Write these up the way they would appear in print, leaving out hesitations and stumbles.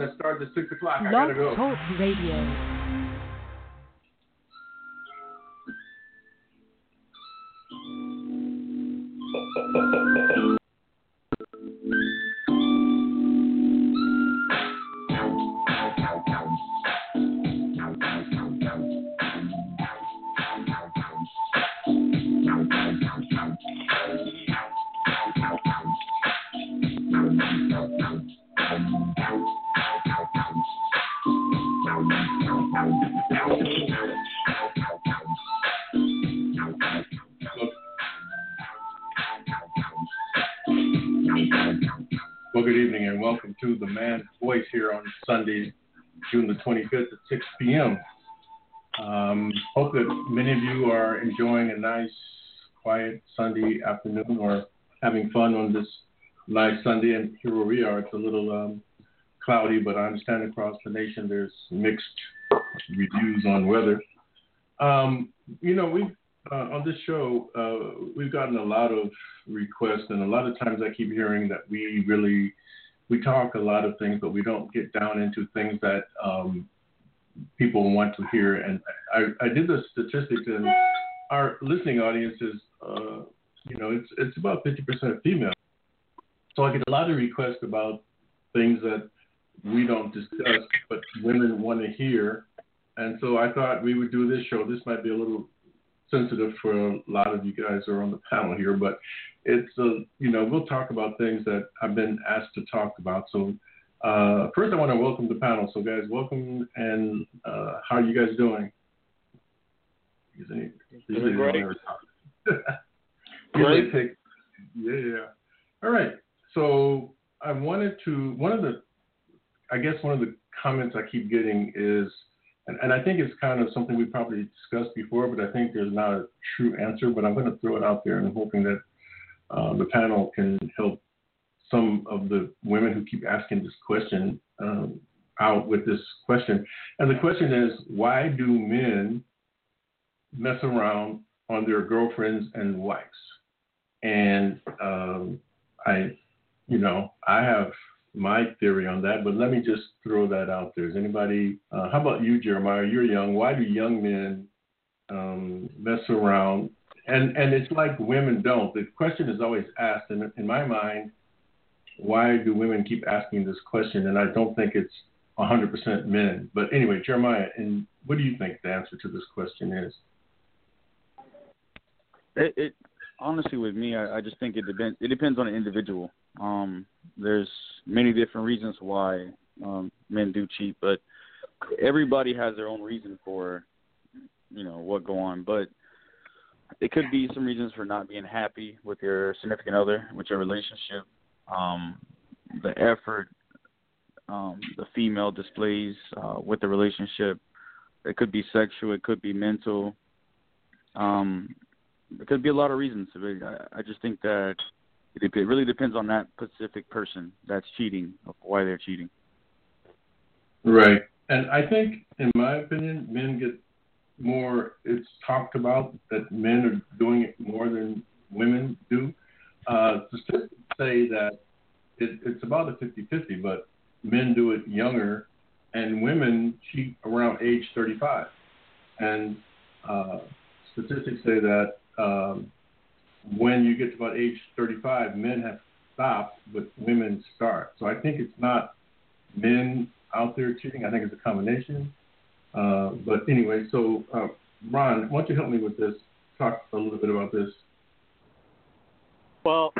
that starts at 6 o'clock. I Blog gotta go. Talk Radio. Well, good evening and welcome to The Man's Voice here on Sunday, June the 25th at 6 p.m. Hope that many of you are enjoying a nice, quiet Sunday afternoon or having fun on this nice Sunday. And here where we are, it's a little cloudy, but I understand across the nation there's mixed reviews on weather. We've on this show, we've gotten a lot of requests, and a lot of times I keep hearing that we talk a lot of things, but we don't get down into things that people want to hear. And I did the statistics, and our listening audience is, it's about 50% female. So I get a lot of requests about things that we don't discuss, but women want to hear. And so I thought we would do this show. This might be a little sensitive for a lot of you guys who are on the panel here, but it's we'll talk about things that I've been asked to talk about. So first I want to welcome the panel. So guys, welcome, and how are you guys doing? Doing great. Great. Yeah. All right. So I wanted to, one of the comments I keep getting is, and I think it's kind of something we probably discussed before, but I think there's not a true answer, but I'm going to throw it out there and I'm hoping that the panel can help some of the women who keep asking this question out with this question. And the question is, why do men mess around on their girlfriends and wives? And I have my theory on that, but let me just throw that out there. Is anybody, how about you, Jeremiah? You're young. Why do young men mess around? And it's like women don't. The question is always asked, and in my mind, why do women keep asking this question? And I don't think it's 100% men. But anyway, Jeremiah, and what do you think the answer to this question is? It honestly, with me, I just think it depends. It depends on the individual. There's many different reasons why men do cheat, but everybody has their own reason for, what go on. But it could be some reasons for not being happy with your significant other, with your relationship, the effort the female displays with the relationship. It could be sexual. It could be mental. It could be a lot of reasons. I just think that it really depends on that specific person that's cheating, of why they're cheating. Right. And I think, in my opinion, men get more, it's talked about that men are doing it more than women do. Statistics say that it's about a 50-50, but men do it younger, and women cheat around age 35. And statistics say that when you get to about age 35, men have stopped, but women start. So I think it's not men out there cheating. I think it's a combination. But anyway, so Ron, why don't you help me with this? Talk a little bit about this. Well,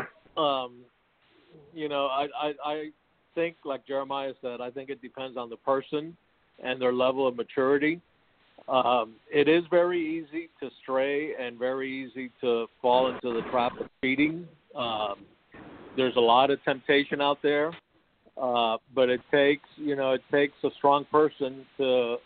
I think, like Jeremiah said, I think it depends on the person and their level of maturity. It is very easy to stray and very easy to fall into the trap of cheating. There's a lot of temptation out there, but it takes a strong person to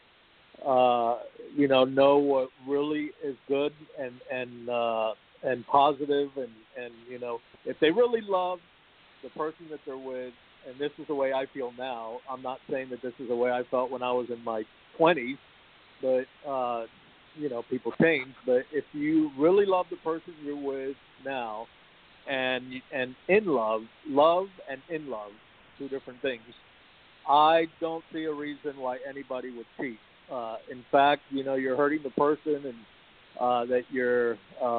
know what really is good and positive, and if they really love the person that they're with. And this is the way I feel now. I'm not saying that this is the way I felt when I was in my 20s, but, people change. But if you really love the person you're with now and in love and in love, two different things, I don't see a reason why anybody would cheat. In fact, you're hurting the person, and that you're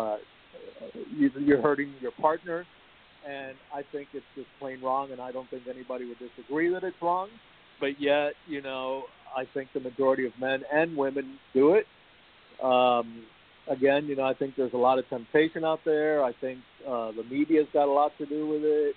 hurting your partner, and I think it's just plain wrong. And I don't think anybody would disagree that it's wrong. But yet, I think the majority of men and women do it. Again, I think there's a lot of temptation out there. I think the media's got a lot to do with it.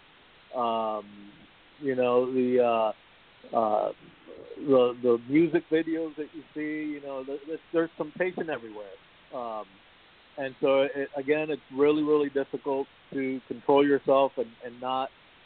The music videos that you see, there's temptation everywhere. And so, it's really, really difficult to control yourself and not,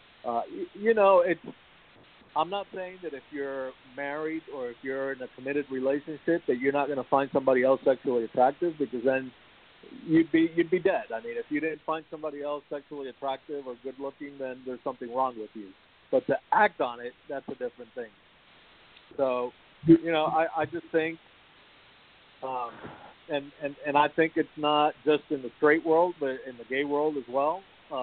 I'm not saying that if you're married or if you're in a committed relationship that you're not going to find somebody else sexually attractive, because then you'd be dead. I mean, if you didn't find somebody else sexually attractive or good looking, then there's something wrong with you. But to act on it, that's a different thing. So, I just think, and I think it's not just in the straight world, but in the gay world as well.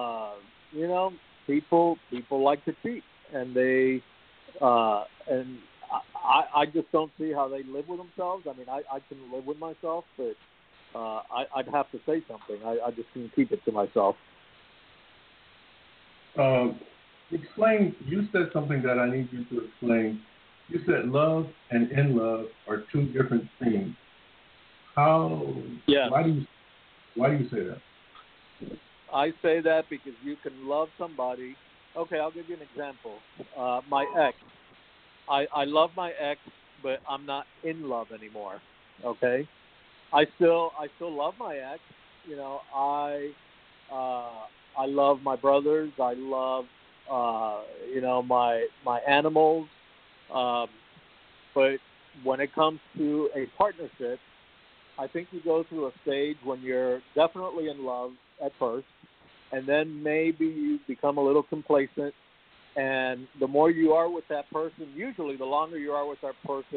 People like to cheat, and they. And I just don't see how they live with themselves. I mean, I can live with myself, but I'd have to say something. I just can't keep it to myself. Explain. You said something that I need you to explain. You said love and in love are two different things. How? Yeah. Why do you say that? I say that because you can love somebody. Okay, I'll give you an example. My ex. I love my ex, but I'm not in love anymore. Okay, I still love my ex. I love my brothers. I love my animals. But when it comes to a partnership, I think you go through a stage when you're definitely in love at first. And then maybe you become a little complacent, and the more you are with that person, usually the longer you are with that person,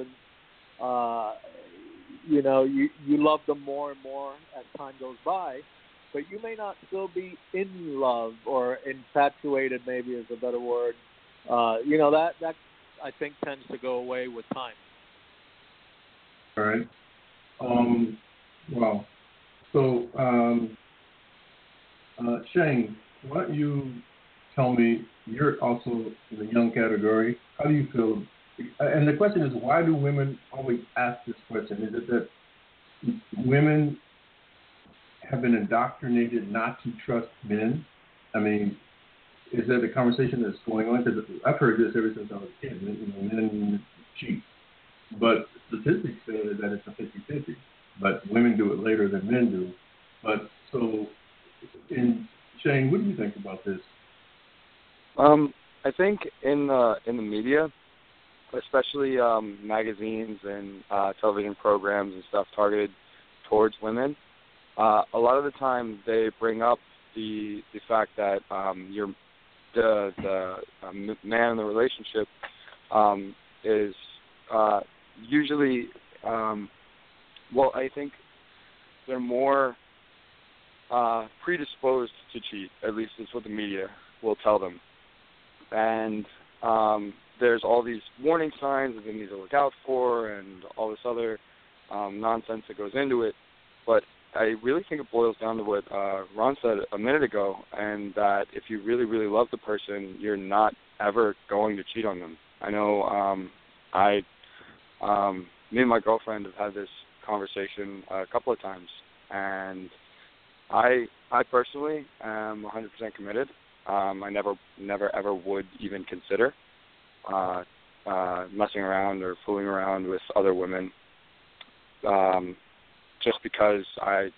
you love them more and more as time goes by, but you may not still be in love or infatuated, maybe is a better word. That I think tends to go away with time. All right. Wow. So, Shane, why don't you tell me, you're also in the young category. How do you feel? And the question is, why do women always ask this question? Is it that women have been indoctrinated not to trust men? I mean, is that a conversation that's going on? Because I've heard this ever since I was a kid. Men cheat. But statistics say that it's a 50-50. But women do it later than men do. But so... And Shane, what do you think about this? I think in the media, especially magazines and television programs and stuff targeted towards women, a lot of the time they bring up the fact that the man in the relationship is usually I think they're more predisposed to cheat. At least that's what the media will tell them. And there's all these warning signs that they need to look out for and all this other nonsense that goes into it. But I really think it boils down to what Ron said a minute ago, and that if you really, really love the person, you're not ever going to cheat on them. I know me and my girlfriend have had this conversation a couple of times, and I personally am 100% committed. I never ever would even consider messing around or fooling around with other women, just because I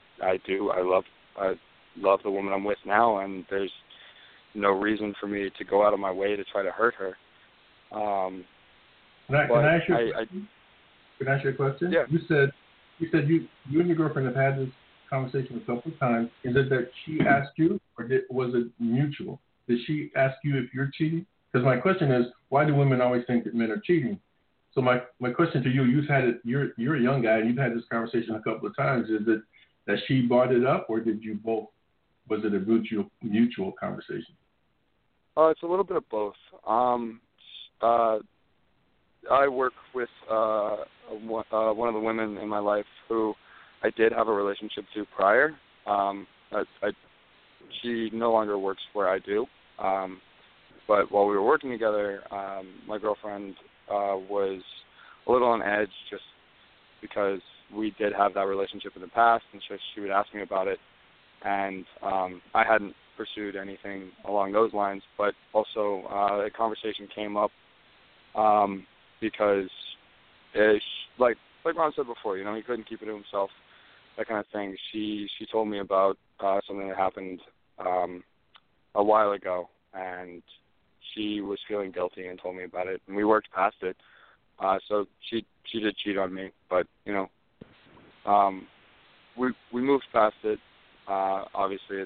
love the woman I'm with now, and there's no reason for me to go out of my way to try to hurt her. Can I ask you a question? Yeah. You said you and your girlfriend have had this conversation a couple of times. Is it that she asked you, or was it mutual? Did she ask you if you're cheating? Because my question is, why do women always think that men are cheating? So my question to you, you're a young guy and you've had this conversation a couple of times. Is it that she brought it up, or did you both? Was it a mutual conversation? It's a little bit of both. I work with one of the women in my life who I did have a relationship to prior. She no longer works where I do. But while we were working together, my girlfriend was a little on edge just because we did have that relationship in the past, and she would ask me about it. And I hadn't pursued anything along those lines, but also a conversation came up because, like Ron said before, you know, he couldn't keep it to himself, that kind of thing. She told me about something that happened a while ago, and she was feeling guilty and told me about it, and we worked past it. So she did cheat on me, but you know, we moved past it. Obviously,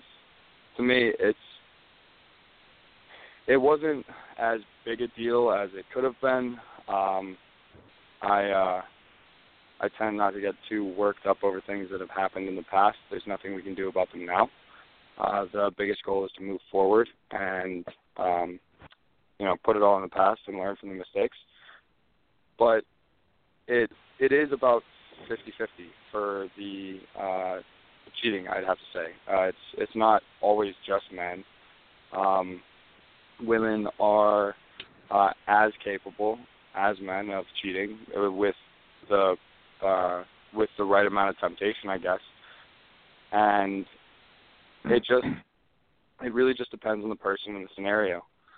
it wasn't as big a deal as it could have been. I tend not to get too worked up over things that have happened in the past. There's nothing we can do about them now. The biggest goal is to move forward and you know, put it all in the past and learn from the mistakes. But it is about 50-50 for the cheating, I'd have to say. It's not always just men. Women are as capable as men of cheating with the right amount of temptation, I guess. And it really just depends on the person and the scenario.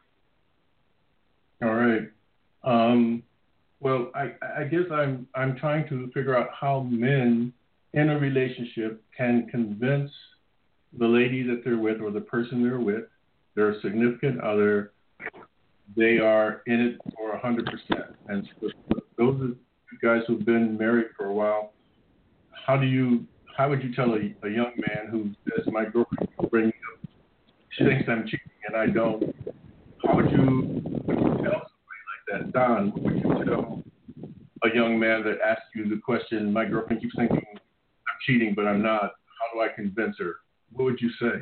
All right. Well, I guess I'm trying to figure out how men in a relationship can convince the lady that they're with or the person they're with, their significant other, they are in it for 100%. And so those are you guys who've been married for a while. How would you tell a young man who says, my girlfriend will bring me up, she thinks I'm cheating and I don't? How would you tell somebody like that? Don, what would you tell a young man that asks you the question, my girlfriend keeps thinking I'm cheating, but I'm not. How do I convince her? What would you say?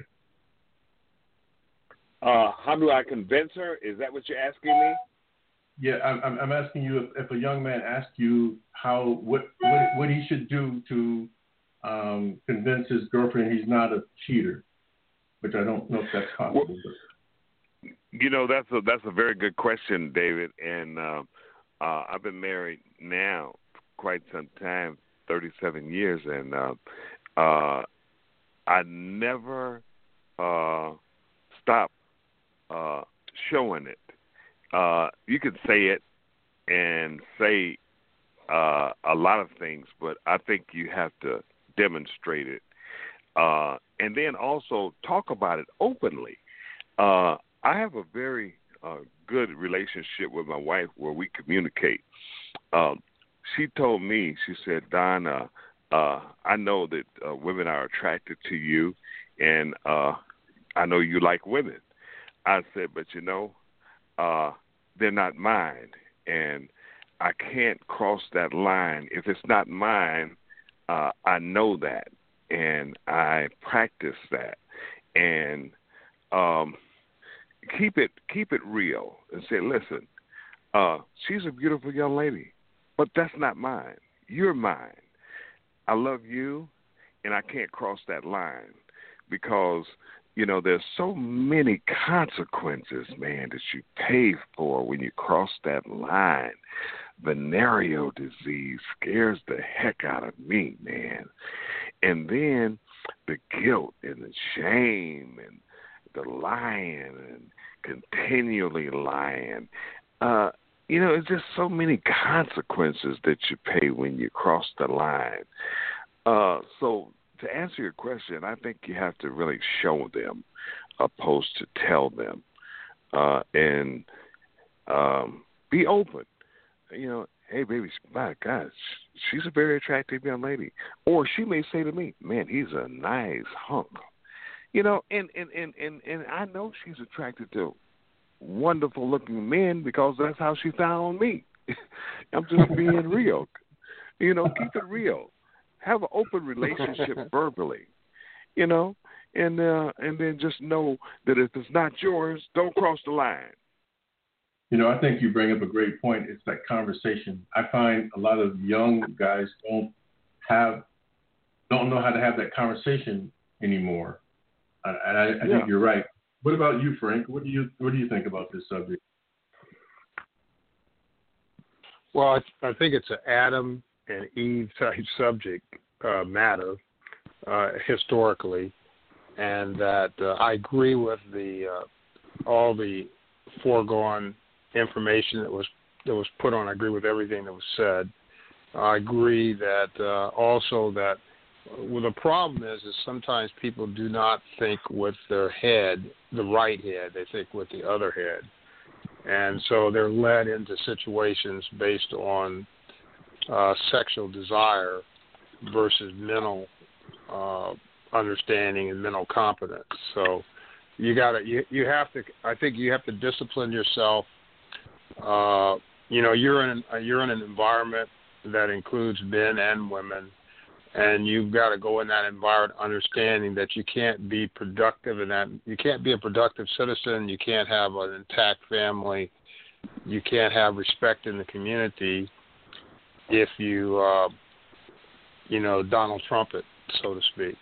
How do I convince her? Is that what you're asking me? Yeah, I'm asking you if a young man asks you what he should do to convince his girlfriend he's not a cheater, which I don't know if that's possible. Well, you know, that's a very good question, David. And I've been married now quite some time, 37 years, and I never stop showing it. You could say it and say a lot of things, but I think you have to demonstrate it. And then also talk about it openly. I have a very good relationship with my wife where we communicate. She told me, she said, Don, I know that women are attracted to you, and I know you like women. I said, but you know, they're not mine, and I can't cross that line. If it's not mine, I know that, and I practice that, and keep it real, and say, listen, she's a beautiful young lady, but that's not mine. You're mine. I love you, and I can't cross that line because, you know, there's so many consequences, man, that you pay for when you cross that line. Venereal disease scares the heck out of me, man. And then the guilt and the shame and the lying and continually lying. You know, it's just so many consequences that you pay when you cross the line. So to answer your question, I think you have to really show them opposed to tell them, and be open. You know, hey, baby, my God, she's a very attractive young lady. Or she may say to me, man, he's a nice hunk. You know, and I know she's attracted to wonderful-looking men because that's how she found me. I'm just being real. You know, keep it real. Have an open relationship verbally, you know, and then just know that if it's not yours, don't cross the line. I think you bring up a great point. It's that conversation. I find a lot of young guys don't know how to have that conversation anymore. And I think you're right. What about you, Frank? What do you think about this subject? Well, I think it's an Adam and Eve type subject matter historically, and that I agree with all the foregone information that was put on. I agree with everything that was said. I agree that also that the problem is sometimes people do not think with their head, the right head. They think with the other head. And so they're led into situations based on sexual desire versus mental understanding and mental competence. So you have to discipline yourself. You're in an environment that includes men and women, and you've got to go in that environment understanding that you can't be productive in that. You can't be a productive citizen. You can't have an intact family. You can't have respect in the community if you, Donald Trump it, so to speak.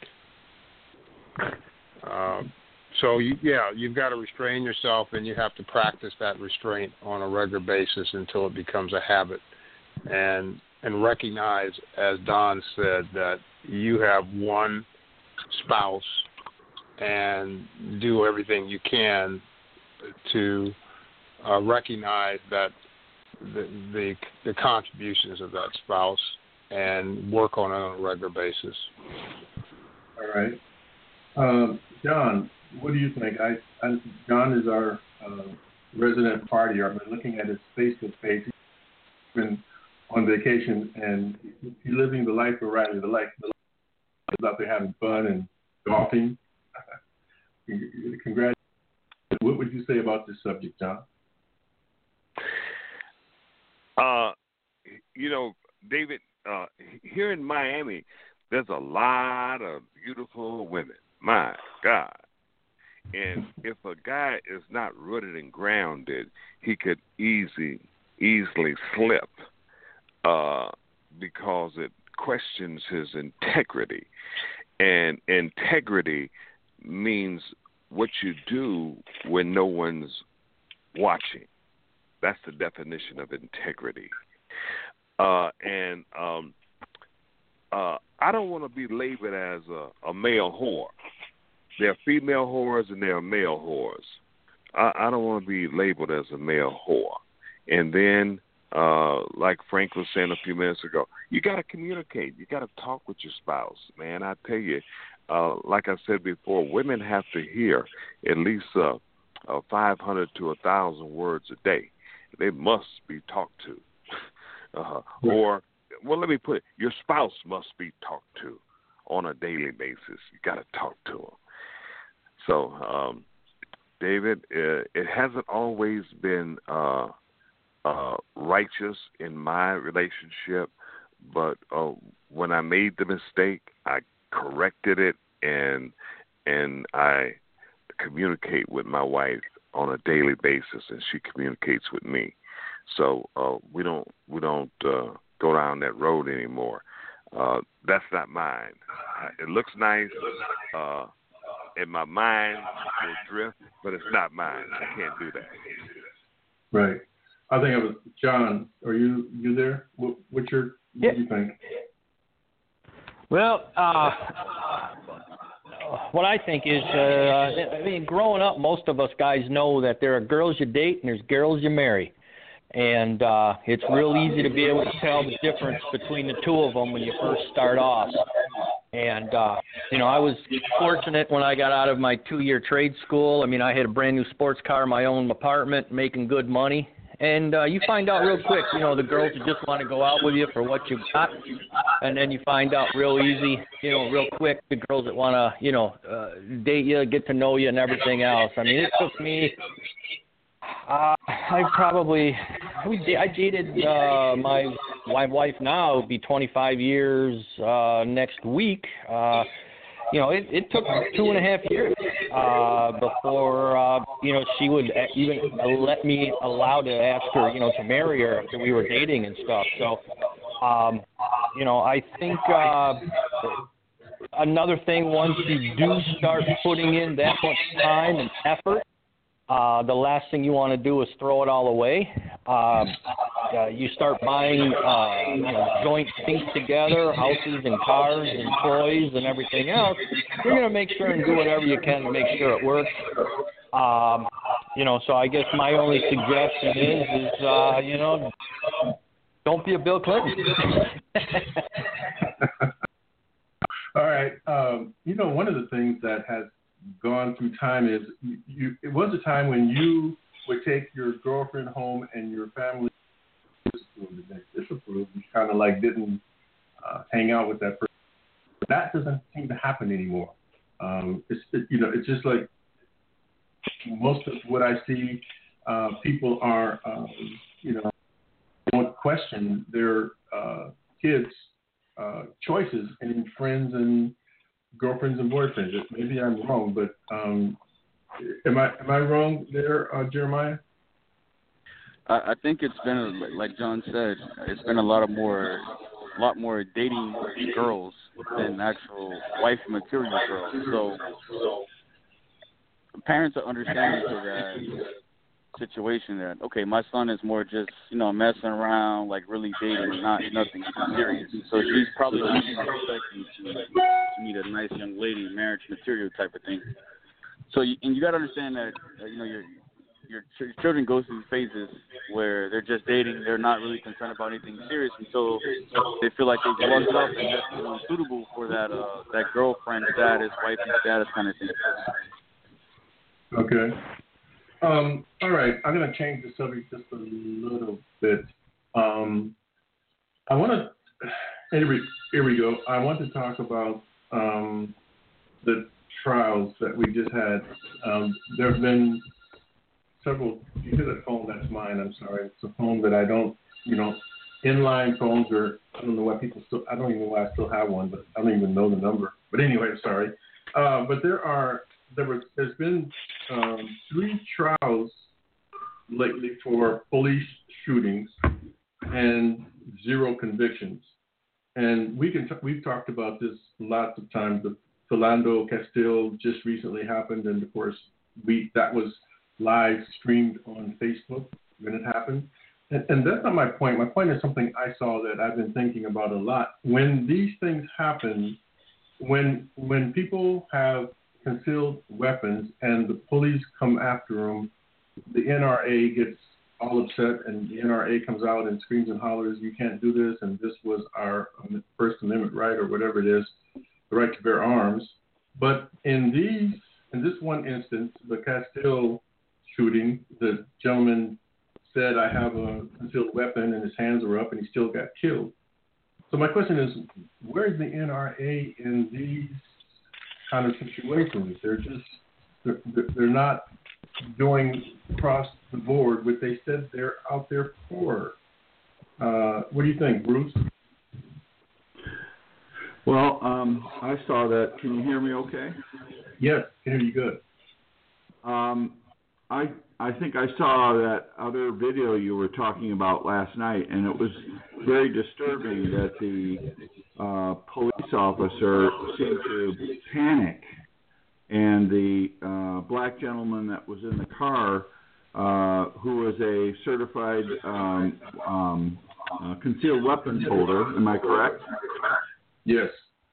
You've got to restrain yourself, and you have to practice that restraint on a regular basis until it becomes a habit. And recognize, as Don said, that you have one spouse and do everything you can to recognize that the contributions of that spouse and work on it on a regular basis. All right. John, what do you think? John is our resident partier. I've been looking at his Facebook page. He's been on vacation, and he's living the life of Riley. The life is out there having fun and golfing. Congratulations. What would you say about this subject, John? David, here in Miami, there's a lot of beautiful women. My God. And if a guy is not rooted and grounded, he could easily slip because it questions his integrity. And integrity means what you do when no one's watching. That's the definition of integrity. I don't want to be labeled as a male whore. There are female whores and there are male whores. I don't want to be labeled as a male whore. And then, like Frank was saying a few minutes ago, you got to communicate. You got to talk with your spouse, man. I tell you, like I said before, women have to hear at least 500 to 1,000 words a day. They must be talked to. Or, well, let me put it, your spouse must be talked to on a daily basis. You got to talk to them. So, David, it hasn't always been righteous in my relationship, but when I made the mistake, I corrected it, and I communicate with my wife on a daily basis, and she communicates with me. So we don't go down that road anymore. That's not mine. It looks nice. In my mind, will drift, but it's not mine. I can't do that. Right. I think it was John. Are you there? What do you think? Well, what I think is, growing up, most of us guys know that there are girls you date and there's girls you marry. And it's real easy to be able to tell the difference between the two of them when you first start off. And, I was fortunate when I got out of my 2-year trade school. I mean, I had a brand new sports car, my own apartment, making good money. And you find out real quick, the girls that just want to go out with you for what you got. And then you find out real easy, real quick, the girls that want to, date you, get to know you and everything else. I mean, it took me, I dated my wife now. It'll be 25 years next week. it took 2.5 years before, she would even let me allow to ask her, to marry her after we were dating and stuff. So, I think another thing, once you do start putting in that much time and effort, the last thing you want to do is throw it all away. You start buying joint things together, houses and cars and toys and everything else. You're going to make sure and do whatever you can to make sure it works. So I guess my only suggestion is don't be a Bill Clinton. All right. One of the things that has gone through time is it was a time when you would take your girlfriend home and your family disapproved. You kind of like didn't hang out with that person. But that doesn't seem to happen anymore. It's just like most of what I see, people are, don't question their kids' choices in friends and girlfriends and boyfriends. Maybe I'm wrong, but am I wrong there, Jeremiah? I think it's been, like John said, it's been a lot more dating girls than actual wife material girls. So parents are understanding to that situation that, okay, my son is more just, messing around, like really dating, nothing serious. So she's probably expecting to meet a nice young lady, marriage material type of thing. So you got to understand that, your children go through phases where they're just dating. They're not really concerned about anything serious until they feel like they've lucked up and just suitable for that girlfriend status, wifey status kind of thing. Okay. All right. I'm going to change the subject just a little bit. Here we go. I want to talk about the trials that we just had. There have been several. You hear that phone? That's mine. I'm sorry. It's a phone that I don't, inline phones, or I don't know why I don't even know why I still have one, but I don't even know the number. But anyway, sorry. But there's been 3 trials lately for police shootings and 0 convictions. And we've talked about this lots of times. The Philando Castile just recently happened, and of course that was live streamed on Facebook when it happened. And that's not my point. My point is something I saw that I've been thinking about a lot. When these things happen, when people have concealed weapons and the police come after them, the NRA gets all upset, and the NRA comes out and screams and hollers, "You can't do this, and this was our First Amendment right," or whatever it is, the right to bear arms. But in this one instance, the Castile shooting, the gentleman said, "I have a concealed weapon," and his hands were up, and he still got killed. So my question is, where's the NRA in these kind of situations? They're not going across the board what they said they're out there for. What do you think, Bruce? Well, I saw that. Can you hear me okay? Yes, I can hear you good. I think I saw that other video you were talking about last night, and it was very disturbing that the police officer seemed to panic, and the black gentleman that was in the car, who was a certified concealed weapons holder, am I correct? Yes.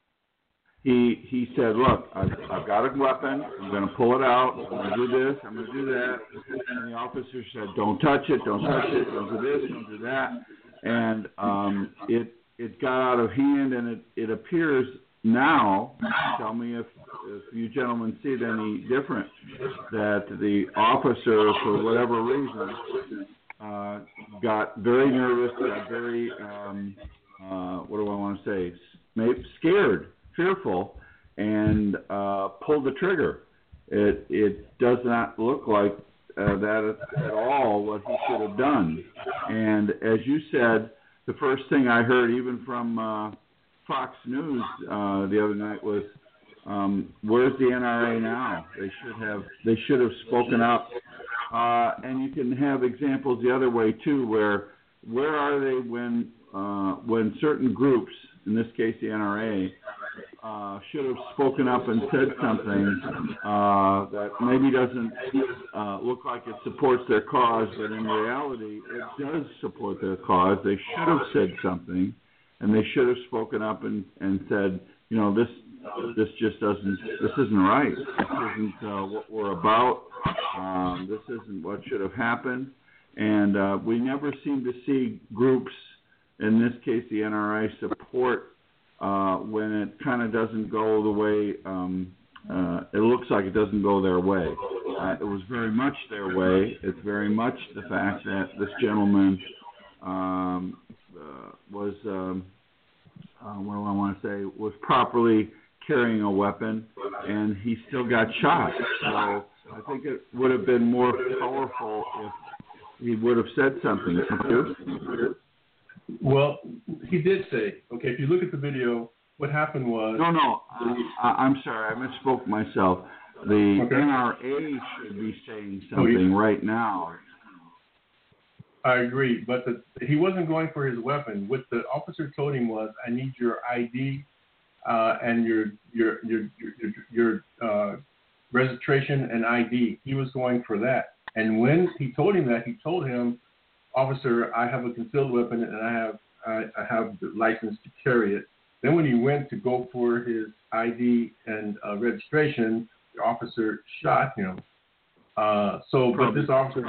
He said, "Look, I've got a weapon. I'm going to pull it out. I'm going to do this. I'm going to do that." And the officer said, "Don't touch it. Don't touch it. Don't do this. Don't do that." And it got out of hand, and it appears now. Tell me if you gentlemen see it any different, that the officer, for whatever reason, got very nervous, got very what do I want to say? Maybe scared. Fearful, and pulled the trigger. It does not look like that at all what he should have done. And as you said, the first thing I heard, even from Fox News the other night, was Where's the NRA now? They should have spoken up. And you can have examples the other way too, where are they when certain groups, in this case the NRA, should have spoken up and said something that maybe doesn't look like it supports their cause, but in reality it does support their cause. They should have said something, and they should have spoken up and said, this just doesn't, this isn't right. This isn't what we're about. This isn't what should have happened. And we never seem to see groups, in this case the NRA, support when it kind of doesn't go the way, it looks like it doesn't go their way. It was very much their way. It's very much the fact that this gentleman was, what do I want to say, was properly carrying a weapon, and he still got shot. So I think it would have been more powerful if he would have said something. Well, he did say, okay, if you look at the video, what happened was... No, I'm sorry, I misspoke myself. The NRA should be saying something right now. I agree, but he wasn't going for his weapon. What the officer told him was, I need your ID and your registration and ID. He was going for that. And when he told him that, he told him, officer, I have a concealed weapon and I have the license to carry it. Then when he went to go for his ID and registration, the officer shot him. But this officer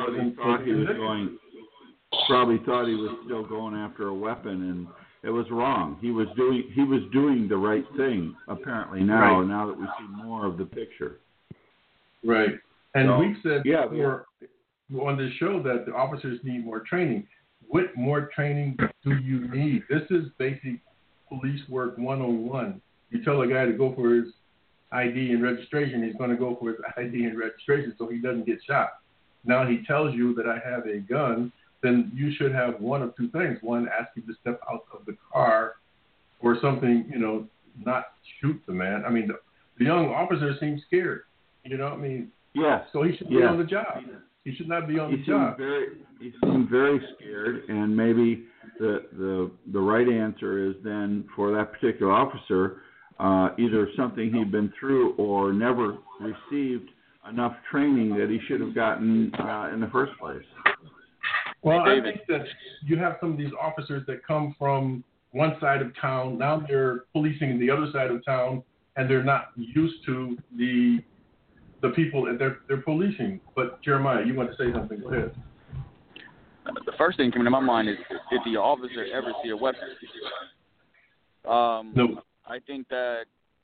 probably thought he was still going after a weapon, and it was wrong. He was doing the right thing apparently now. Right. Now that we see more of the picture. Right. And we've said before on this show that the officers need more training. What more training do you need? This is basic police work 101. You tell a guy to go for his ID and registration, he's going to go for his ID and registration so he doesn't get shot. Now he tells you that I have a gun, then you should have one of two things. One, ask him to step out of the car or something, not shoot the man. I mean, the young officer seems scared. Yes. So he should be on the job. He should not be on the job. He seemed very scared, and maybe the right answer is then for that particular officer, either something he'd been through or never received enough training that he should have gotten in the first place. Well, I think that you have some of these officers that come from one side of town, now they're policing the other side of town, and they're not used to the people that they're policing. But Jeremiah, you want to say something? Go ahead. The first thing coming to my mind is, did the officer ever see a weapon? No. I think that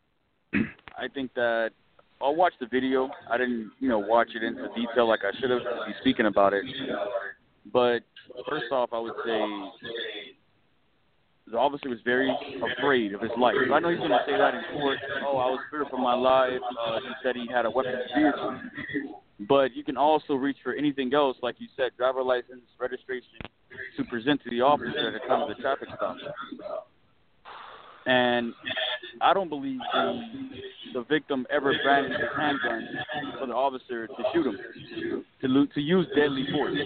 I'll watch the video. I didn't, watch it into detail like I should have to be speaking about it. But first off, I would say the officer was very afraid of his life. I know he's going to say that in court. Oh, I was feared for my life. He said he had a weapon in vehicle. But you can also reach for anything else, like you said, driver license, registration, to present to the officer at the time of the traffic stop. And I don't believe the victim ever brandished his handgun for the officer to shoot him, to use deadly force.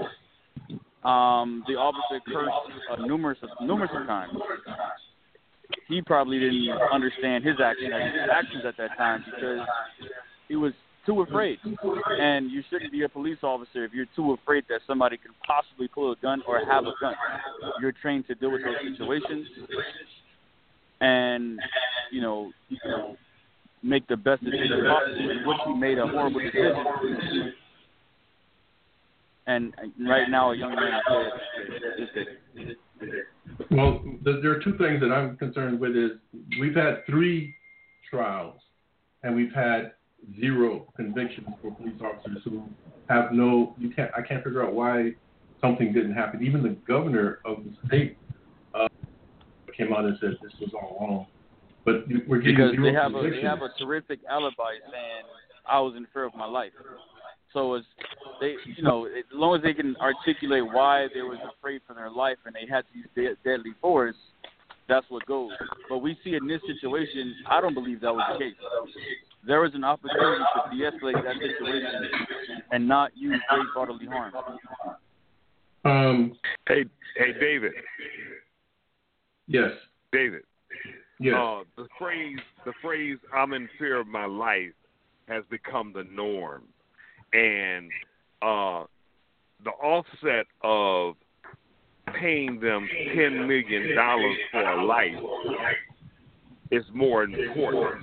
The officer cursed numerous times. He probably didn't understand his actions at that time because he was too afraid. And you shouldn't be a police officer if you're too afraid that somebody could possibly pull a gun or have a gun. You're trained to deal with those situations and, make the best decision possible, in which he made a horrible decision. And right now, a young man is dead. Well, there are two things that I'm concerned with. Is we've had 3 trials, and we've had 0 convictions for police officers who have I can't figure out why something didn't happen. Even the governor of the state came out and said this was all wrong. But we're getting because 0 convictions. They have a terrific alibi saying I was in fear of my life. So as long as they can articulate why they was afraid for their life and they had to use deadly force, that's what goes. But we see in this situation, I don't believe that was the case. There was an opportunity to de-escalate that situation and not use great bodily harm. Hey, David. Yes. David. Yes. The phrase "I'm in fear of my life" has become the norm, and the offset of paying them $10 million for a life is more important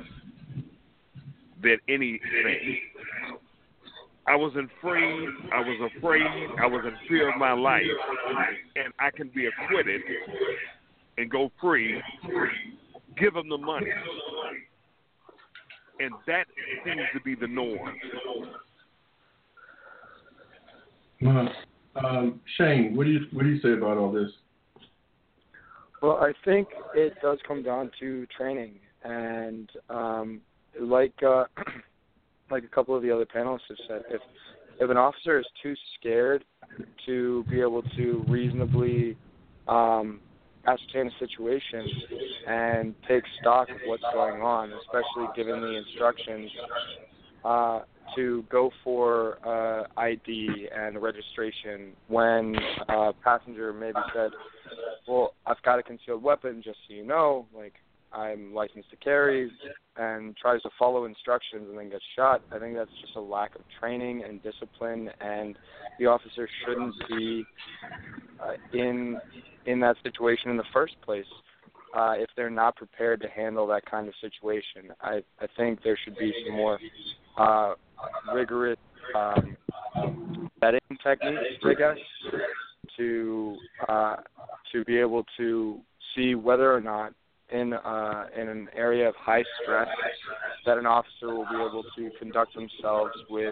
than anything. I was afraid, I was in fear of my life, and I can be acquitted and go free. Give them the money. And that seems to be the norm. Shane, what do you say about all this? Well, I think it does come down to training, and like a couple of the other panelists have said, if an officer is too scared to be able to reasonably ascertain a situation and take stock of what's going on, especially given the instructions to go for ID and registration when a passenger maybe said, well, I've got a concealed weapon, just so you know, like, I'm licensed to carry, and tries to follow instructions and then gets shot. I think that's just a lack of training and discipline, and the officer shouldn't be in that situation in the first place if they're not prepared to handle that kind of situation. I think there should be some more rigorous vetting techniques, I guess, to be able to see whether or not in an area of high stress that an officer will be able to conduct themselves with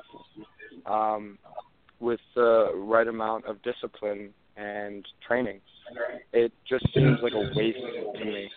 the right amount of discipline and training. It just seems like a waste to me.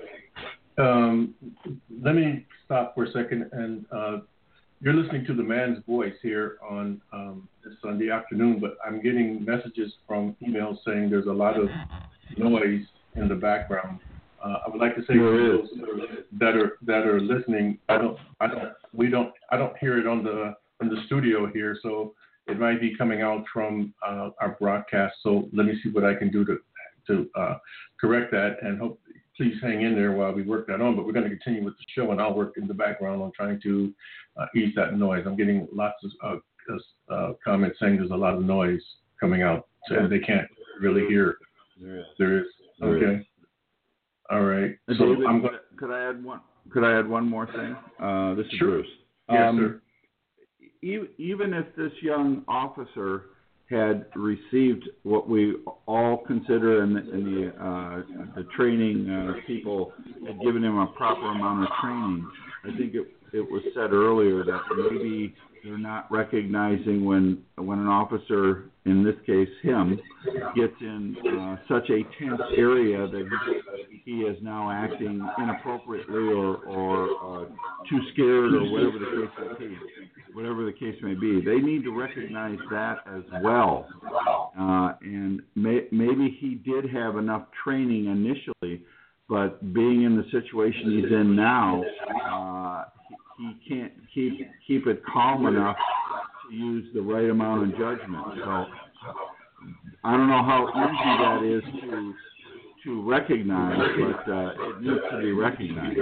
Let me stop for a second. And you're listening to the man's voice here on this Sunday afternoon, but I'm getting messages from emails saying there's a lot of noise in the background. I would like to say to those that are listening, I don't hear it on the studio here, so it might be coming out from our broadcast. So let me see what I can do to correct that, and hope. Please hang in there while we work that on. But we're going to continue with the show, and I'll work in the background on trying to ease that noise. I'm getting lots of comments saying there's a lot of noise coming out, so they can't really hear. There is. Okay. All right. So David, I'm going. Could I add one more thing? This is Sure. Bruce. Yes, sir. Even if this young officer had received what we all consider in the training people had given him a proper amount of training, I think it was said earlier that maybe they're not recognizing when an officer, in this case him, gets in such a tense area that he is now acting inappropriately or too scared or whatever the case may be. They need to recognize that as well. And maybe he did have enough training initially, but being in the situation he's in now, he can't keep it calm enough to use the right amount of judgment. So I don't know how easy that is to recognize, but it needs to be recognized.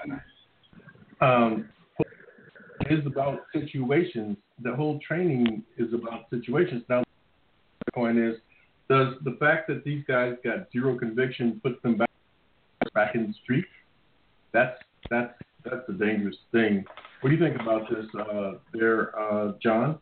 It is about situations. The whole training is about situations. Now, the point is, does the fact that these guys got zero conviction put them back in the street? That's a dangerous thing. What do you think about this John?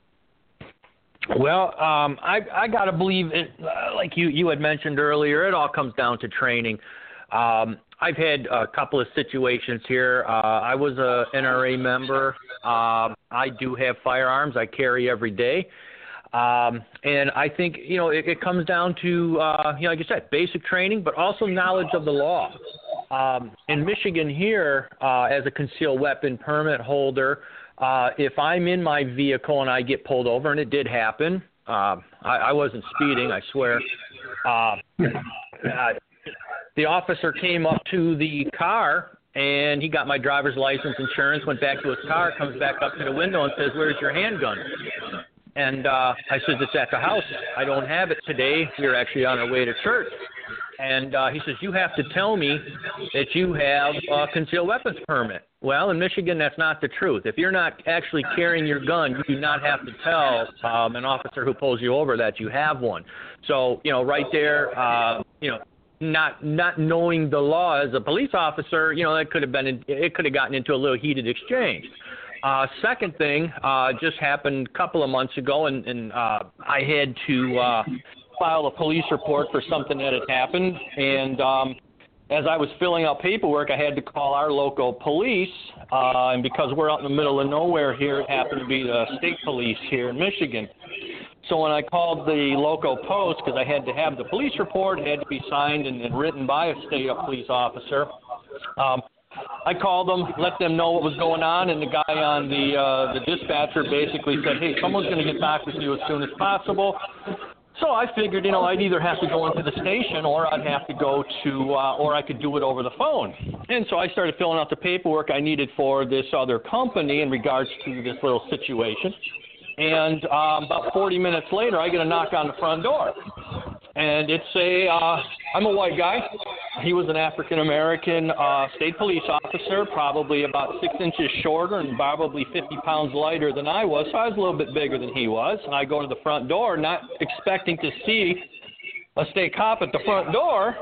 Well, I got to believe it, like you had mentioned earlier, it all comes down to training. I've had a couple of situations here. I was a NRA member. I do have firearms. I carry every day. And I think, it comes down to, like I said, basic training, but also knowledge of the law. In Michigan here, as a concealed weapon permit holder, if I'm in my vehicle and I get pulled over, and it did happen, I wasn't speeding, I swear. the officer came up to the car, and he got my driver's license, insurance, went back to his car, comes back up to the window and says, "Where's your handgun?" And I said, "It's at the house. I don't have it today. We were actually on our way to church." And he says, "You have to tell me that you have a concealed weapons permit." Well, in Michigan, that's not the truth. If you're not actually carrying your gun, you do not have to tell an officer who pulls you over that you have one. So, right there, not knowing the law as a police officer, it could have gotten into a little heated exchange. Second thing just happened a couple of months ago, and I had to file a police report for something that had happened. And as I was filling out paperwork, I had to call our local police, and because we're out in the middle of nowhere here, it happened to be the state police here in Michigan. So when I called the local post, because I had to have the police report, it had to be signed and written by a state police officer, I called them, let them know what was going on, and the guy on the dispatcher basically said, "Hey, someone's going to get back with you as soon as possible." So I figured, I'd either have to go into the station or I'd have to go to, or I could do it over the phone. And so I started filling out the paperwork I needed for this other company in regards to this little situation. And about 40 minutes later, I get a knock on the front door. And it's I'm a white guy. He was an African-American state police officer, probably about 6 inches shorter and probably 50 pounds lighter than I was. So I was a little bit bigger than he was. And I go to the front door, not expecting to see a state cop at the front door.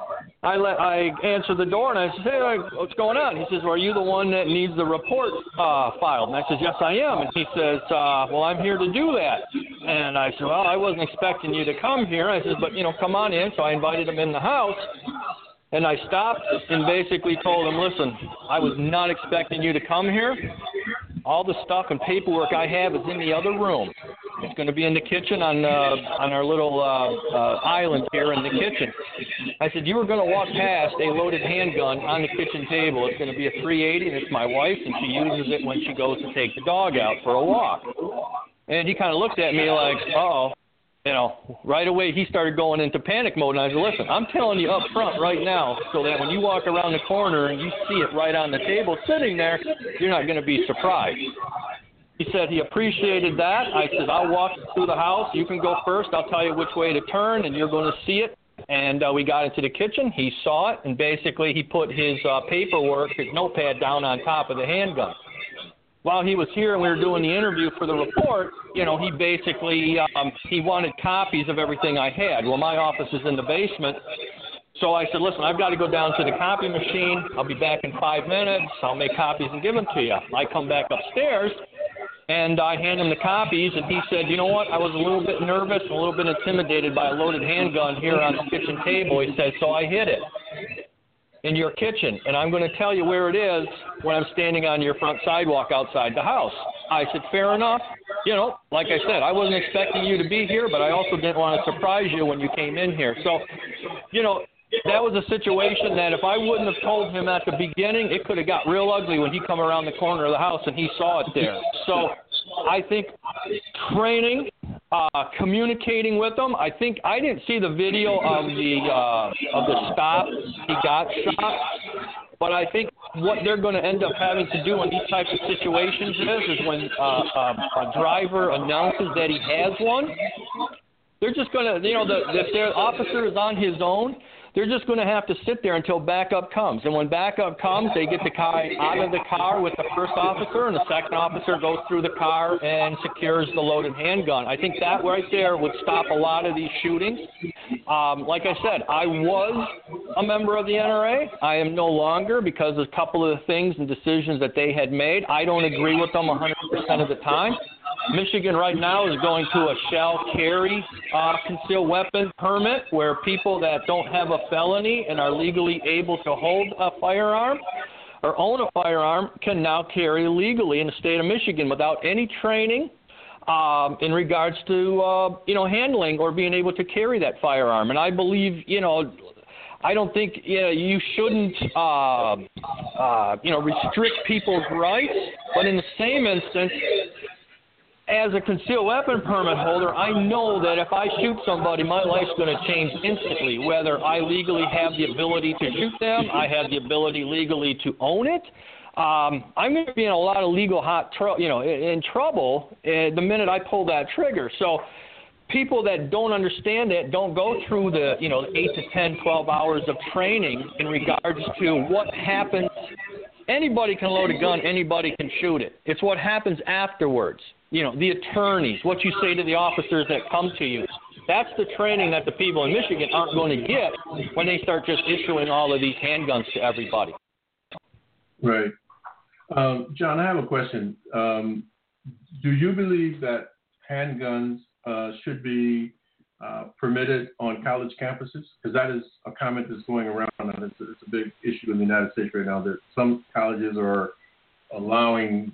I answer the door, and I say, "Hey, what's going on?" He says, "Well, are you the one that needs the report filed?" And I says, "Yes, I am." And he says, "Well, I'm here to do that." And I said, "Well, I wasn't expecting you to come here." I says, "But, come on in." So I invited him in the house, and I stopped and basically told him, "Listen, I was not expecting you to come here. All the stuff and paperwork I have is in the other room. It's going to be in the kitchen on our little island here in the kitchen." I said, "You were going to walk past a loaded handgun on the kitchen table. It's going to be a .380, and it's my wife's, and she uses it when she goes to take the dog out for a walk." And he kind of looked at me like, "Uh-oh." Right away he started going into panic mode, and I said, "Listen, I'm telling you up front right now so that when you walk around the corner and you see it right on the table sitting there, you're not going to be surprised." He said he appreciated that. I said, "I'll walk through the house. You can go first. I'll tell you which way to turn, and you're going to see it." And we got into the kitchen. He saw it, and basically he put his paperwork, his notepad down on top of the handgun. While he was here and we were doing the interview for the report, he basically he wanted copies of everything I had. Well, my office is in the basement. So I said, "Listen, I've got to go down to the copy machine. I'll be back in 5 minutes. I'll make copies and give them to you." I come back upstairs, and I hand him the copies, and he said, "You know what? I was a little bit nervous, a little bit intimidated by a loaded handgun here on the kitchen table." He said, "So I hid it in your kitchen, and I'm going to tell you where it is when I'm standing on your front sidewalk outside the house." I said, "Fair enough. Like I said, I wasn't expecting you to be here, but I also didn't want to surprise you when you came in here." So, that was a situation that if I wouldn't have told him at the beginning, it could have got real ugly when he come around the corner of the house and he saw it there. So I think training, communicating with them. I think I didn't see the video of the stop he got shot, but I think what they're going to end up having to do in these types of situations is when a driver announces that he has one, they're just going to, if their officer is on his own, they're just going to have to sit there until backup comes. And when backup comes, they get the guy out of the car with the first officer, and the second officer goes through the car and secures the loaded handgun. I think that right there would stop a lot of these shootings. Like I said, I was a member of the NRA. I am no longer because of a couple of the things and decisions that they had made. I don't agree with them 100% of the time. Michigan right now is going to a shall carry concealed weapon permit where people that don't have a felony and are legally able to hold a firearm or own a firearm can now carry legally in the state of Michigan without any training in regards to, handling or being able to carry that firearm. And I believe, I don't think you shouldn't, restrict people's rights, but in the same instance, as a concealed weapon permit holder, I know that if I shoot somebody, my life's going to change instantly. Whether I legally have the ability to shoot them, I have the ability legally to own it. I'm going to be in a lot of legal in trouble the minute I pull that trigger. So people that don't understand it don't go through the 8 to 10, 12 hours of training in regards to what happens. Anybody can load a gun. Anybody can shoot it. It's what happens afterwards. The attorneys, what you say to the officers that come to you. That's the training that the people in Michigan aren't going to get when they start just issuing all of these handguns to everybody. Right. John, I have a question. Do you believe that handguns should be permitted on college campuses? Because that is a comment that's going around, and it's a big issue in the United States right now, that some colleges are allowing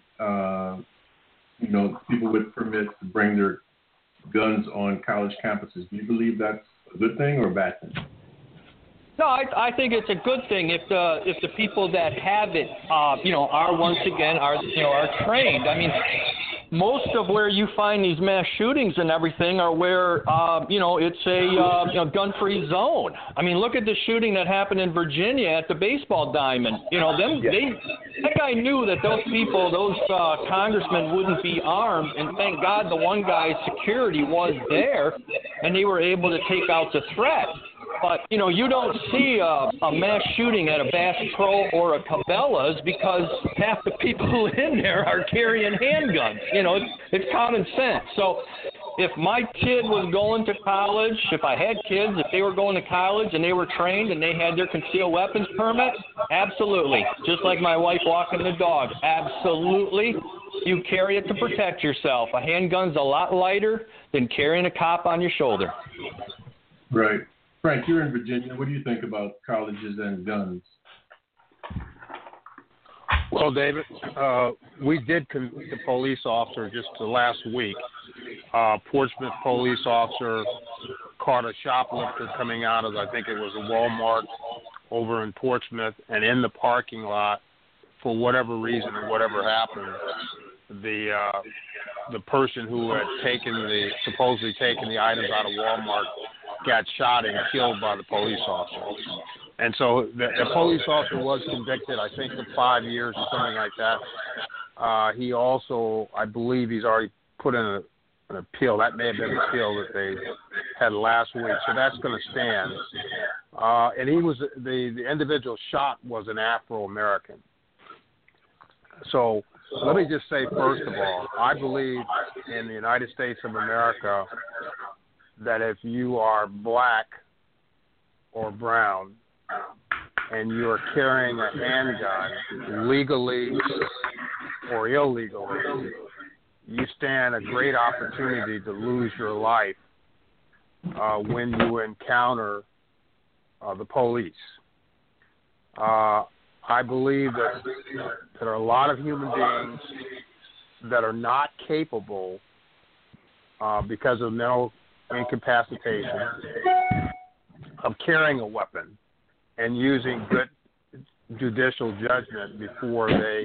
people with permits to bring their guns on college campuses. Do you believe that's a good thing or a bad thing? No, I think it's a good thing if the people that have it, are once again are trained. I mean, most of where you find these mass shootings and everything are where it's a gun-free zone. I mean, look at the shooting that happened in Virginia at the baseball diamond. That guy knew that those people, those congressmen, wouldn't be armed, and thank God the one guy's security was there, and they were able to take out the threat. But, you don't see a mass shooting at a Bass Pro or a Cabela's because half the people in there are carrying handguns. It's common sense. So if my kid was going to college, if I had kids, if they were going to college and they were trained and they had their concealed weapons permit, absolutely. Just like my wife walking the dog, absolutely. You carry it to protect yourself. A handgun's a lot lighter than carrying a cop on your shoulder. Right. Frank, you're in Virginia. What do you think about colleges and guns? Well, David, we did convict a police officer just last week. Portsmouth police officer caught a shoplifter coming out of, I think it was a Walmart over in Portsmouth, and in the parking lot, for whatever reason or whatever happened, the person who had supposedly taken the items out of Walmart got shot and killed by the police officer. And so the police officer was convicted, I think, of 5 years or something like that. He also, I believe he's already put in an appeal. That may have been an appeal that they had last week. So that's going to stand. And he was, the individual shot was an Afro-American. So let me just say, first of all, I believe in the United States of America that if you are black or brown and you are carrying a handgun legally or illegally, you stand a great opportunity to lose your life when you encounter the police. I believe that there are a lot of human beings that are not capable because of mental incapacitation of carrying a weapon and using good judicial judgment before they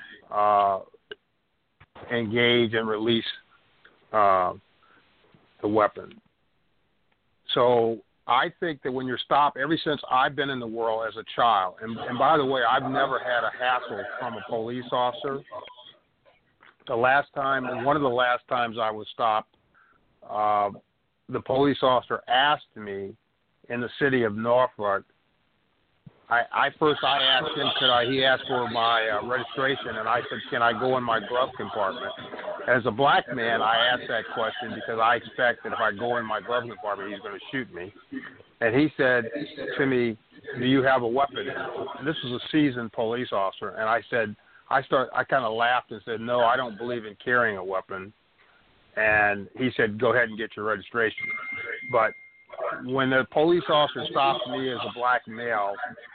engage and release the weapon. So I think that when you're stopped, ever since I've been in the world as a child, and by the way, I've never had a hassle from a police officer. One of the last times I was stopped, the police officer asked me in the city of Norfolk. I asked him, he asked for my registration, and I said, can I go in my glove compartment? As a black man, I asked that question because I expect that if I go in my glove compartment, he's going to shoot me. And he said to me, do you have a weapon? And this was a seasoned police officer, and I said, I kind of laughed and said, no, I don't believe in carrying a weapon. And he said, go ahead and get your registration. But when the police officer stops me as a black male,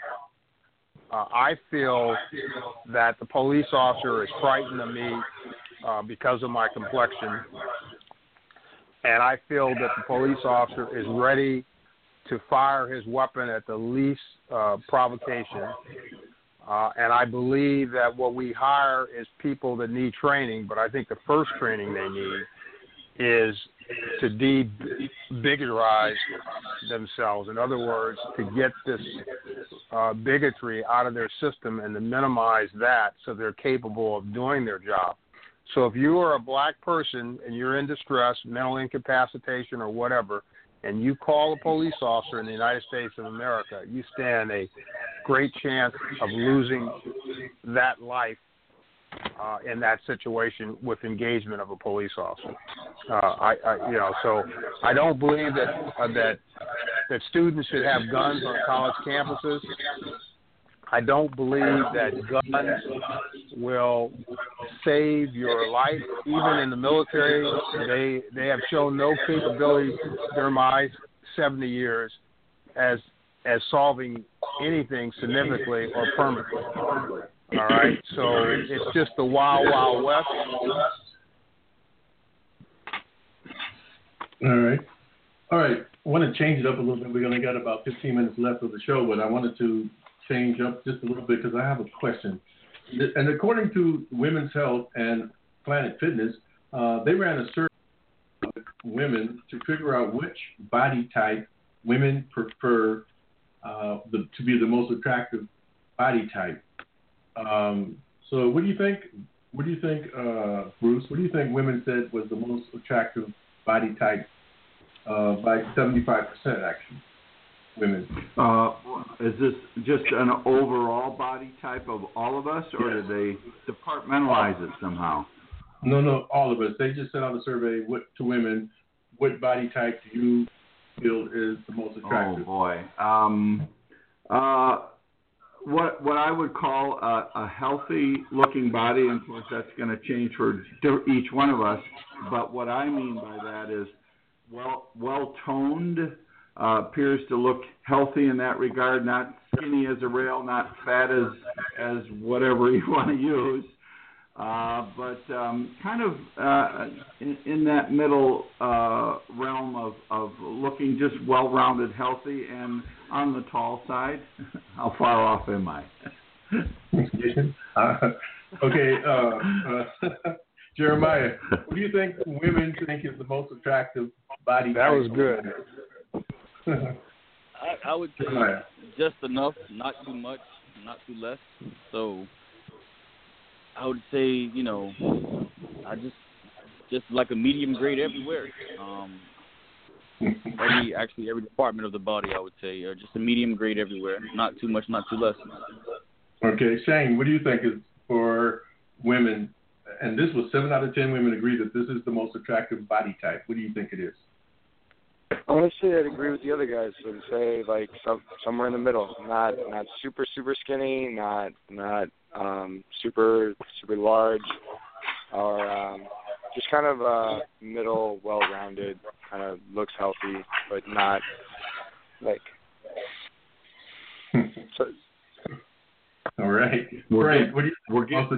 I feel that the police officer is frightened of me because of my complexion. And I feel that the police officer is ready to fire his weapon at the least provocation. And I believe that what we hire is people that need training, but I think the first training they need is to de-bigotarize themselves. In other words, to get this bigotry out of their system and to minimize that so they're capable of doing their job. So if you are a black person and you're in distress, mental incapacitation or whatever, and you call a police officer in the United States of America, you stand a great chance of losing that life in that situation with engagement of a police officer. So I don't believe that students should have guns on college campuses. I don't believe that guns will save your life. Even in the military, they have shown no capability during my 70 years as solving anything significantly or permanently. All right, so it's just the wild, wild west. All right. I want to change it up a little bit. We only got about 15 minutes left of the show, but I wanted to change up just a little bit because I have a question. And according to Women's Health and Planet Fitness, they ran a survey of women to figure out which body type women prefer to be the most attractive body type. So what do you think? What do you think, Bruce? What do you think women said was the most attractive body type by 75% actually? Women. Is this just an overall body type of all of us, or did they compartmentalize it somehow? No, all of us. They just sent out a survey to women. What body type do you feel is the most attractive? Oh boy. What I would call a healthy looking body, and of course that's going to change for each one of us. But what I mean by that is well toned. Appears to look healthy in that regard, not skinny as a rail, not fat as whatever you want to use, but kind of in that middle realm of looking just well-rounded, healthy, and on the tall side. How far off am I? Jeremiah, what do you think women think is the most attractive body type? That was good. I would say just enough, not too much, not too less. So I would say, I just like a medium grade everywhere. Every department of the body, I would say, or just a medium grade everywhere. Not too much, not too less. Okay, Shane, what do you think is for women? And this was 7 out of 10 women agree that this is the most attractive body type. What do you think it is? Honestly, I'd agree with the other guys and say like somewhere in the middle, not super skinny, not super large, or just kind of middle, well-rounded, kind of looks healthy, but not like. So, all right. We're getting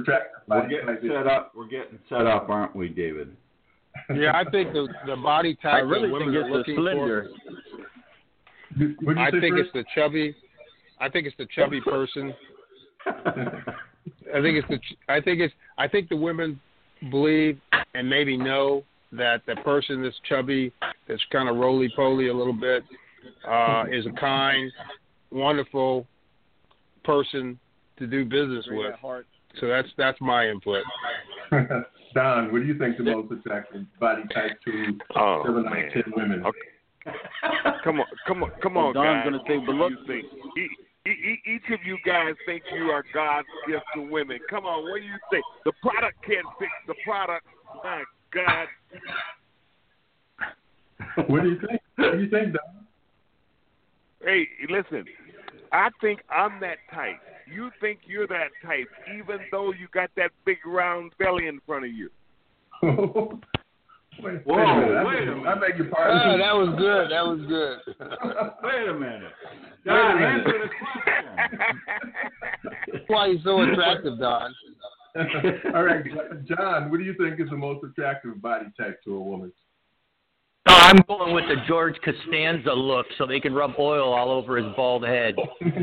set up, aren't we, David? Yeah, I think the body type I really that women think are it's looking the slender. for. I think it's the chubby. I think it's the chubby person. I think the women believe and maybe know that the person that's chubby, that's kind of roly-poly a little bit, is a kind, wonderful person to do business with. So that's my input. Don, what do you think the most attractive body type to 7 out of 10 women? Okay. Come on, Don's guys. Gonna say, but look, each of you guys think you are God's gift to women. Come on, what do you think? The product can't fix the product. My God. What do you think? What do you think, Don? Hey, listen. I think I'm that type. You think you're that type, even though you got that big round belly in front of you. Wait a minute. I beg your pardon. That was good. That was good. Wait a minute. Don, answer the question. That's why he's so attractive, Don. All right, John, what do you think is the most attractive body type to a woman? I'm going with the George Costanza look, so they can rub oil all over his bald head.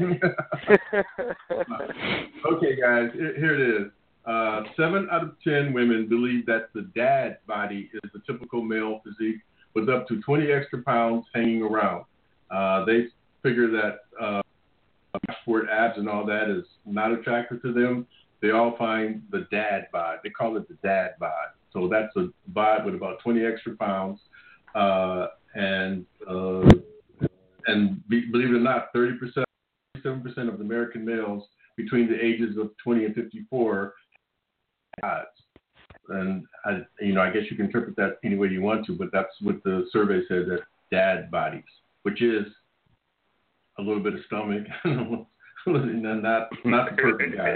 Okay, guys, here it is. 7 out of 10 women believe that the dad body is the typical male physique with up to 20 extra pounds hanging around. They figure that sport abs and all that is not attractive to them. They all find the dad bod. They call it the dad bod. So that's a bod with about 20 extra pounds. And believe it or not, 37% of the American males between the ages of 20 and 54 have bods. And I guess you can interpret that any way you want to, but that's what the survey said, that dad bodies, which is a little bit of stomach, and not the perfect guy.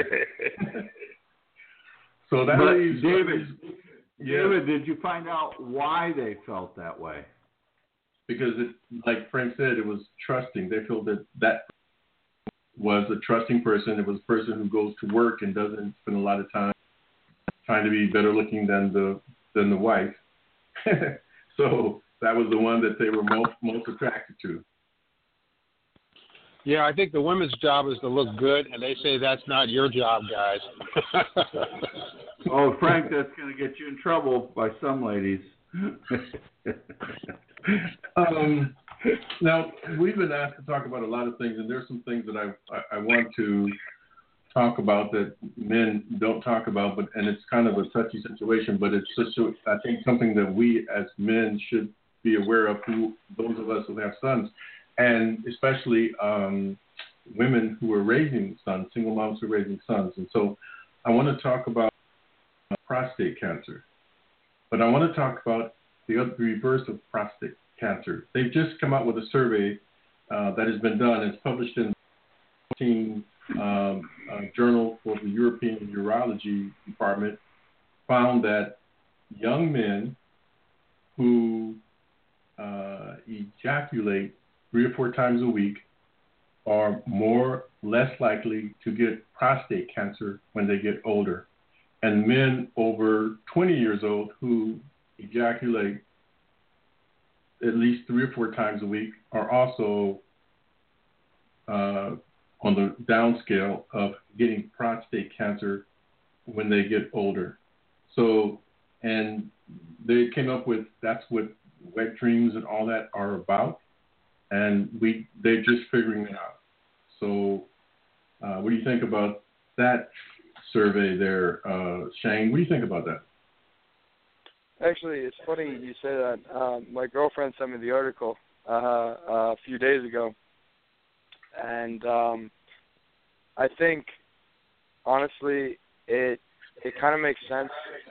So that leaves David, did you find out why they felt that way? Because like Frank said, it was trusting. They feel that was a trusting person. It was a person who goes to work and doesn't spend a lot of time trying to be better looking than the wife. So that was the one that they were most attracted to. Yeah, I think the women's job is to look good, and they say that's not your job, guys. Oh, Frank, that's going to get you in trouble by some ladies. Now, we've been asked to talk about a lot of things, and there's some things that I want to talk about that men don't talk about, and it's kind of a touchy situation, but it's I think something that we as men should be aware of, those of us who have sons, and especially women who are raising sons, single moms who are raising sons. And so I want to talk about prostate cancer, but I want to talk about the reverse of prostate cancer. They've just come out with a survey that has been done. It's published in the Journal for the European Urology Department, found that young men who ejaculate 3 or 4 times a week are less likely to get prostate cancer when they get older. And men over 20 years old who ejaculate at least 3 or 4 times a week are also on the down scale of getting prostate cancer when they get older. So, and they came up with, that's what wet dreams and all that are about. And they're just figuring it out. So what do you think about that survey there, Shane? What do you think about that? Actually, it's funny you say that. My girlfriend sent me the article a few days ago. And I think, honestly, it kind of makes sense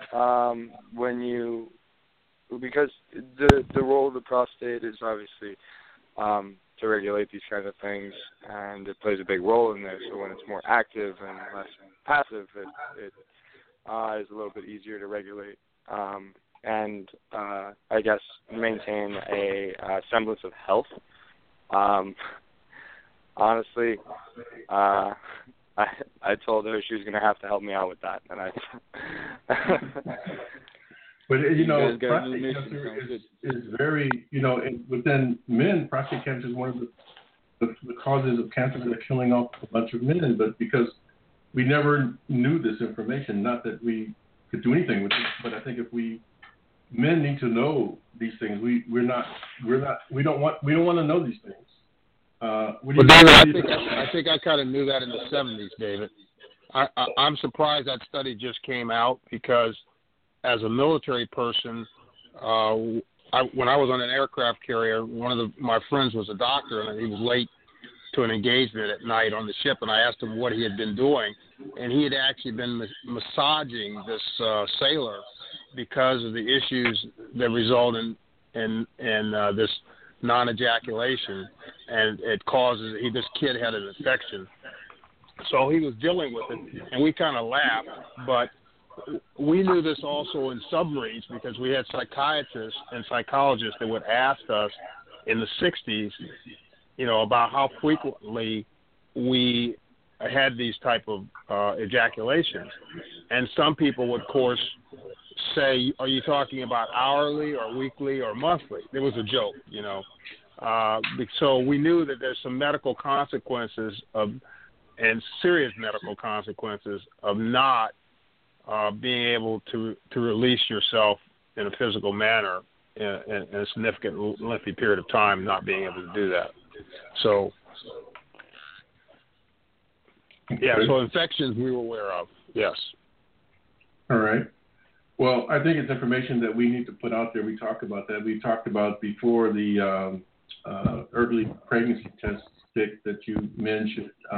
because the role of the prostate is obviously to regulate these kinds of things, and it plays a big role in there. So when it's more active and less passive, it is a little bit easier to regulate and I guess maintain a semblance of health. Honestly, I told her she was going to have to help me out with that, and But, prostate cancer is very, within men, prostate cancer is one of the causes of cancer that are killing off a bunch of men, but because we never knew this information, not that we could do anything with it, but I think if men need to know these things. We don't want to know these things. David, I think I kind of knew that in the 70s, David. I'm surprised that study just came out because as a military person, when I was on an aircraft carrier, one of my friends was a doctor, and he was late to an engagement at night on the ship, and I asked him what he had been doing, and he had actually been massaging this sailor because of the issues that result in this non-ejaculation, and this kid had an infection. So he was dealing with it, and we kind of laughed, but we knew this also in submarines because we had psychiatrists and psychologists that would ask us in the 60s, about how frequently we had these type of ejaculations. And some people would, of course, say, are you talking about hourly or weekly or monthly? It was a joke, you know. So we knew that there's some medical consequences and serious medical consequences of not being able to release yourself in a physical manner in a significant lengthy period of time, not being able to do that. So, yeah, so infections we were aware of, yes. All right. Well, I think it's information that we need to put out there. We talked about that. We talked about before the early pregnancy test stick that men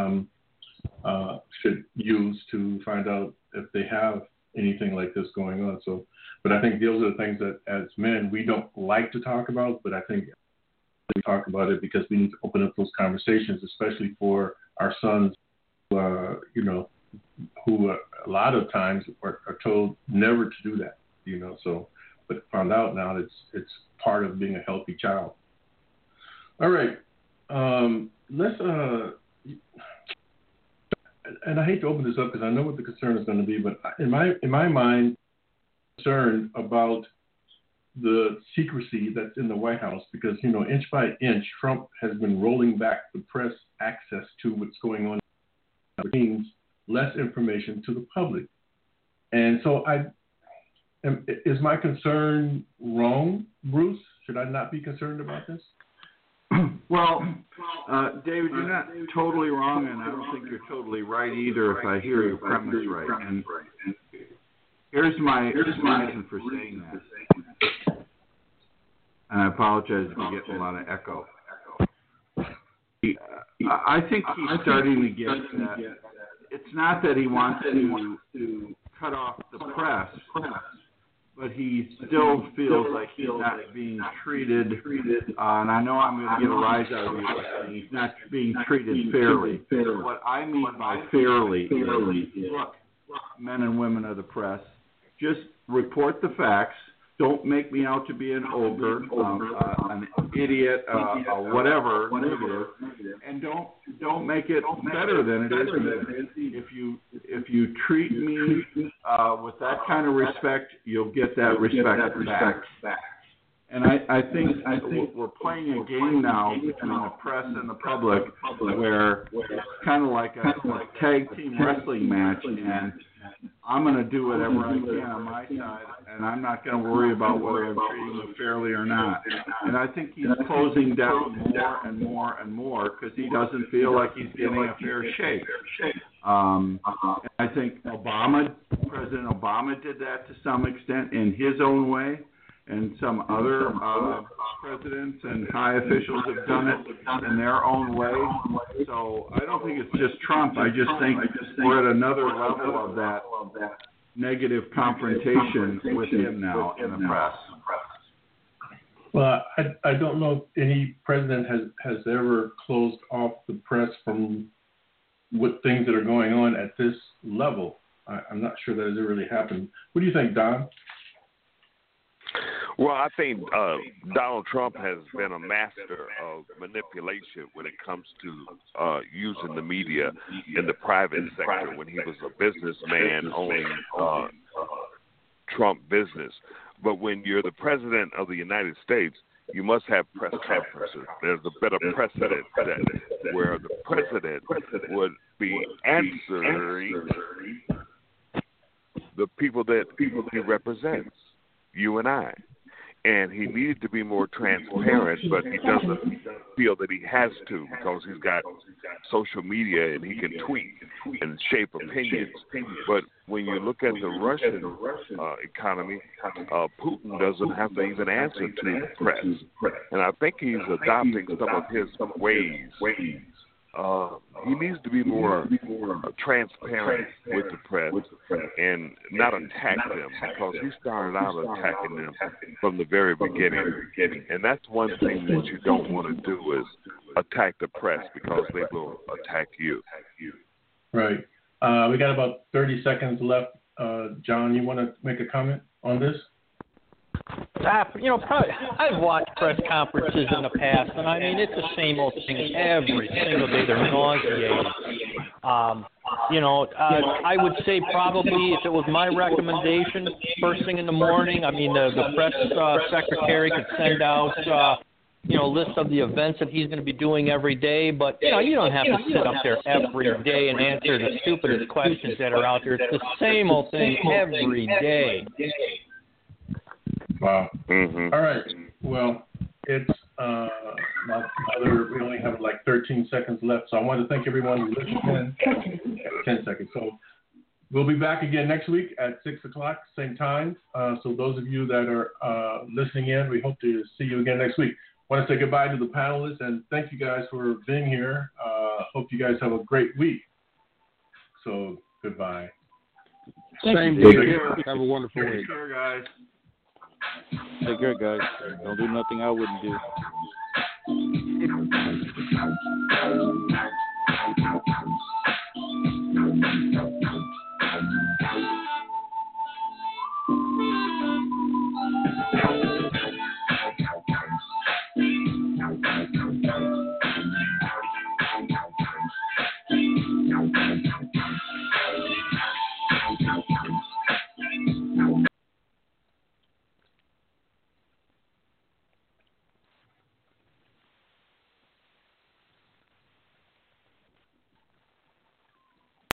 should use to find out if they have anything like this going on. So, but I think those are the things that as men we don't like to talk about, but I think we talk about it because we need to open up those conversations, especially for our sons, who a lot of times are told never to do that, you know. So, but found out now that it's part of being a healthy child. All right, let's. And I hate to open this up because I know what the concern is going to be, but in my mind, I'm concerned about the secrecy that's in the White House because, you know, inch by inch, Trump has been rolling back the press access to what's going on. It means less information to the public. And so is my concern wrong, Bruce? Should I not be concerned about this? Well, David, you're not totally wrong, and I don't think you're totally right either if I hear your premise right. And here's my reason for saying that. And I apologize if you're getting a lot of echo. I think he's starting to get that. It's not that he wants to cut off the press, but he still feels like he's not being treated, and I know I'm going to get a rise out of you by saying he's not being treated fairly. What I mean by fairly is, look, men and women of the press, just report the facts. Don't make me out to be an ogre, an idiot, whatever negative, and don't make it better than it is. If you treat me with that kind of respect, you'll get that respect back. And I think we're playing a game now between the press and the public, where it's kind of like a tag team wrestling match, and I'm going to do whatever I can on my side, and I'm not going to worry about whether I'm treating you fairly or not. And I think he's closing down more and more and more because he doesn't feel like he's getting a fair shake. I think President Obama did that to some extent in his own way, and some other presidents and high officials have done it in their own way. So I don't think it's just Trump. I just think we're at another level of that negative confrontation with him now in the press. Well, I don't know if any president has ever closed off the press from what things that are going on at this level. I'm not sure that has ever really happened. What do you think, Don? Well, I think Donald Trump has been a master of manipulation when it comes to using the media in the private sector. When he was a businessman owning Trump business. But when you're the president of the United States, you must have press conferences. There's a better precedent that where the president would be answering the people that he represents, you and I. And he needed to be more transparent, but he doesn't feel that he has to because he's got social media and he can tweet and shape opinions. But when you look at the Russian economy, Putin doesn't have to even answer to the press. And I think he's adopting some of his ways. He needs to be more transparent with the press and not attack them because he started out attacking them from the very beginning. And that's one thing that you don't want to do is attack the press because they will attack you. Right. We got about 30 seconds left. John, you want to make a comment on this? I've watched press conferences in the past, and I mean, it's the same old thing every single day. They're nauseating. I would say probably if it was my recommendation, first thing in the morning, I mean, the press secretary could send out, list of the events that he's going to be doing every day. But, you don't have to sit up there every day and answer the stupidest questions that are out there. It's the same old thing every day. Wow. Mm-hmm. All right. Well, it's we only have like 13 seconds left, so I want to thank everyone who listened in. 10 seconds. So we'll be back again next week at 6 o'clock, same time. So those of you that are listening in, we hope to see you again next week. I want to say goodbye to the panelists and thank you guys for being here. Hope you guys have a great week. So goodbye. Same to you. Have a wonderful week. Take care, guys. Take care, guys. Don't do nothing I wouldn't do.